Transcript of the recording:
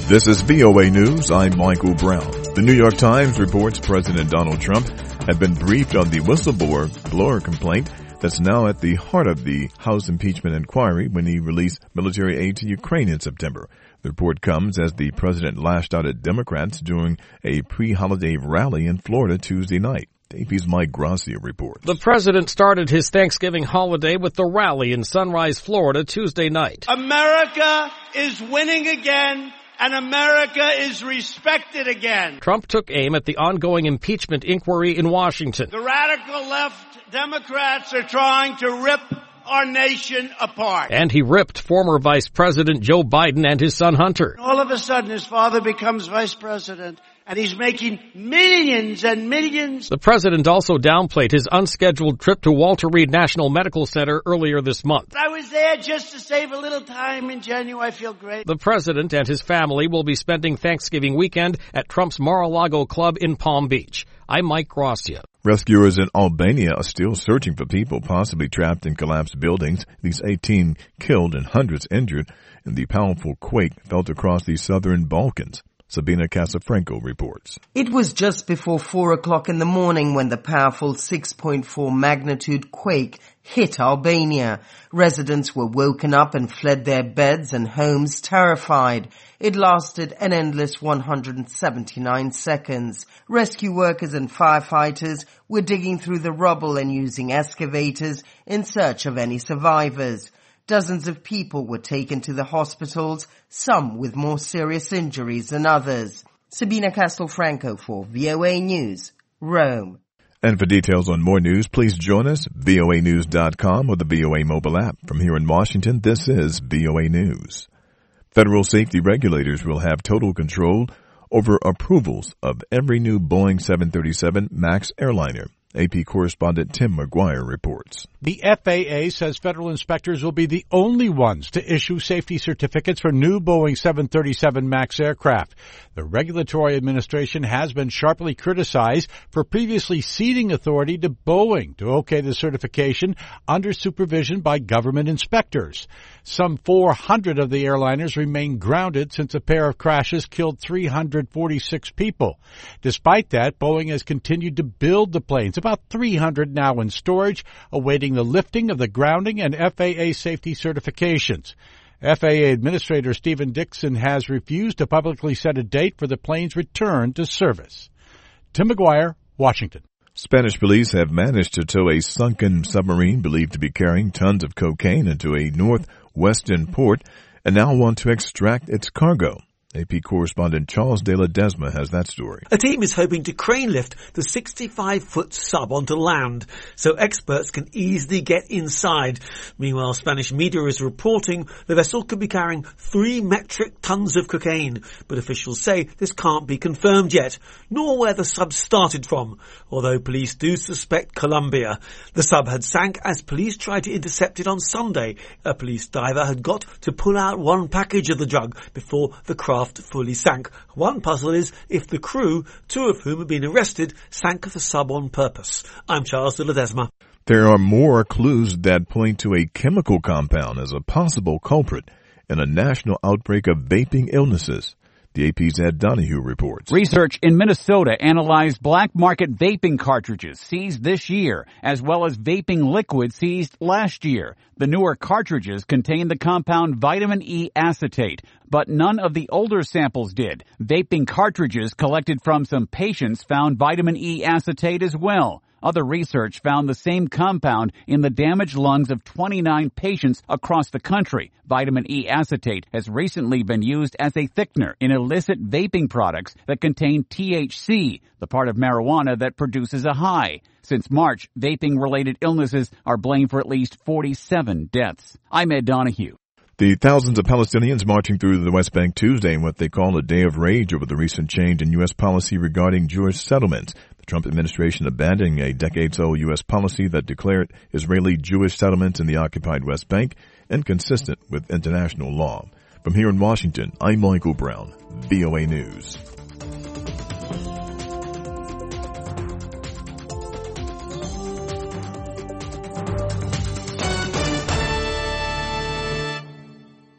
This is VOA News. I'm Michael Brown. The New York Times reports President Donald Trump had been briefed on the whistleblower complaint that's now at the heart of the House impeachment inquiry when he released military aid to Ukraine in September. The report comes as the president lashed out at Democrats during a pre-holiday rally in Florida Tuesday night. AP's Mike Gracia reports. The president started his Thanksgiving holiday with the rally in Sunrise, Florida, Tuesday night. America is winning again, and America is respected again. Trump took aim at the ongoing impeachment inquiry in Washington. The radical left Democrats are trying to rip our nation apart. And he ripped former Vice President Joe Biden and his son Hunter. All of a sudden, his father becomes vice president, and he's making millions and millions. The president also downplayed his unscheduled trip to Walter Reed National Medical Center earlier this month. I was there just to save a little time in January. I feel great. The president and his family will be spending Thanksgiving weekend at Trump's Mar-a-Lago Club in Palm Beach. I'm Mike Gracia. Rescuers in Albania are still searching for people possibly trapped in collapsed buildings. These 18 killed and hundreds injured in the powerful quake felt across the southern Balkans. Sabina Casafranco reports. It was just before 4 o'clock in the morning when the powerful 6.4 magnitude quake hit Albania. Residents were woken up and fled their beds and homes terrified. It lasted an endless 179 seconds. Rescue workers and firefighters were digging through the rubble and using excavators in search of any survivors. Dozens of people were taken to the hospitals, some with more serious injuries than others. Sabina Castelfranco for VOA News, Rome. And for details on more news, please join us, voanews.com or the VOA mobile app. From here in Washington, this is VOA News. Federal safety regulators will have total control over approvals of every new Boeing 737 MAX airliner. AP correspondent Tim McGuire reports. The FAA says federal inspectors will be the only ones to issue safety certificates for new Boeing 737 MAX aircraft. The regulatory administration has been sharply criticized for previously ceding authority to Boeing to okay the certification under supervision by government inspectors. Some 400 of the airliners remain grounded since a pair of crashes killed 346 people. Despite that, Boeing has continued to build the planes, about 300 now in storage, awaiting the lifting of the grounding and FAA safety certifications. FAA Administrator Stephen Dixon has refused to publicly set a date for the plane's return to service. Tim McGuire, Washington. Spanish police have managed to tow a sunken submarine believed to be carrying tons of cocaine into a northwestern port and now want to extract its cargo. AP correspondent Charles De La Desma has that story. A team is hoping to crane lift the 65-foot sub onto land so experts can easily get inside. Meanwhile, Spanish media is reporting the vessel could be carrying 3 metric tons of cocaine, but officials say this can't be confirmed yet, nor where the sub started from, although police do suspect Colombia. The sub had sank as police tried to intercept it on Sunday. A police diver had got to pull out one package of the drug before the craft fully sank. One puzzle is if the crew, 2 of whom have been arrested, sank the sub on purpose. I'm Charles de Ledesma. There are more clues that point to a chemical compound as a possible culprit in a national outbreak of vaping illnesses. The AP's Ed Donahue reports. Research in Minnesota analyzed black market vaping cartridges seized this year, as well as vaping liquid seized last year. The newer cartridges contain the compound vitamin E acetate, but none of the older samples did. Vaping cartridges collected from some patients found vitamin E acetate as well. Other research found the same compound in the damaged lungs of 29 patients across the country. Vitamin E acetate has recently been used as a thickener in illicit vaping products that contain THC, the part of marijuana that produces a high. Since March, vaping-related illnesses are blamed for at least 47 deaths. I'm Ed Donahue. The thousands of Palestinians marching through the West Bank Tuesday in what they call a day of rage over the recent change in U.S. policy regarding Jewish settlements. The Trump administration abandoning a decades-old U.S. policy that declared Israeli Jewish settlements in the occupied West Bank inconsistent with international law. From here in Washington, I'm Michael Brown, VOA News.